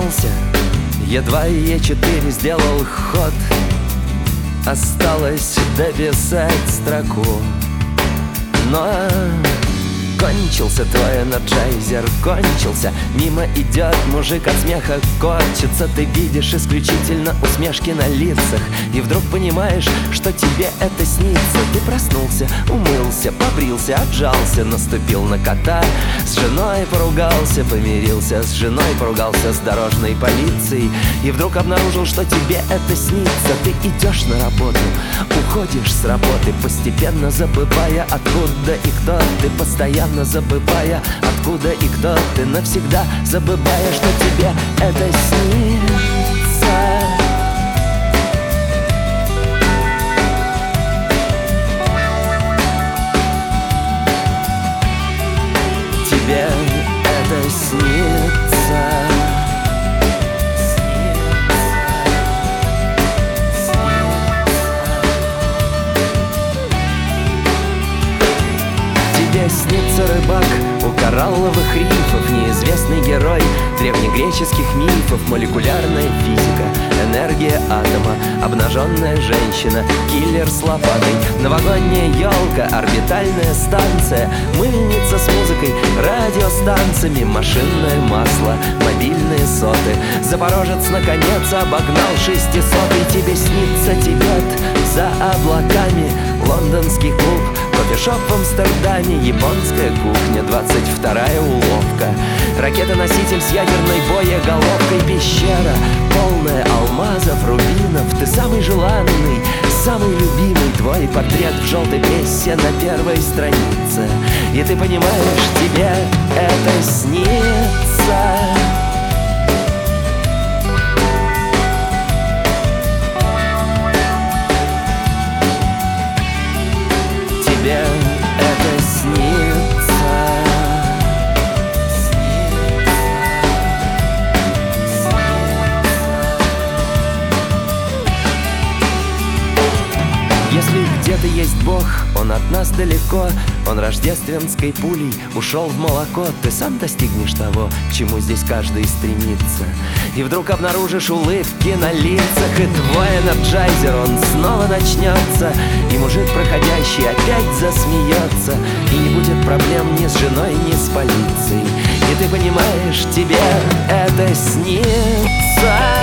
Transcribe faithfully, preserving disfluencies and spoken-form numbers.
проснулся, едва е четыре сделал ход. Осталось дописать строку, но кончился твой энерджайзер, кончился. Мимо идет мужик, от смеха корчится. Ты видишь исключительно усмешки на лицах, и вдруг понимаешь, что тебе это снится. Ты проснулся, умылся, побрился, отжался, наступил на кота. С женой поругался, помирился с женой, поругался с дорожной полицией, и вдруг обнаружил, что тебе это снится. Ты идешь на работу, уходишь с работы, постепенно забывая, откуда и кто ты, постоянно забывая, откуда и кто ты, навсегда забывая, что тебе это снится. Тебе это снится. Тебе снится рыбак у коралловых рифов, неизвестный герой древнегреческих мифов, молекулярная физика, энергия атома, обнаженная женщина, киллер с лопатой, новогодняя елка, орбитальная станция, мыльница с музыкой, радиостанциями, машинное масло, мобильные соты. Запорожец наконец обогнал шестисотый. Тебе снится Тибет за облаками, лондонский клуб, кофешоп в Амстердаме, японская кухня, двадцать вторая уловка, ракета-носитель с ядерной боеголовкой, пещера, полная алмазов, рубинов. Ты самый желанный, самый любимый, твой портрет в желтой прессе на первой странице. И ты понимаешь, тебе это снится. Тебе это снится. Если где-то есть Бог, Он от нас далеко. Он рождественской пулей ушел в молоко. Ты сам достигнешь того, к чему здесь каждый стремится. И вдруг обнаружишь улыбки на лицах, и твой энерджайзер, он снова начнется. И мужик, проходящий, опять засмеется, и не будет проблем ни с женой, ни с полицией. И ты понимаешь, тебе это снится.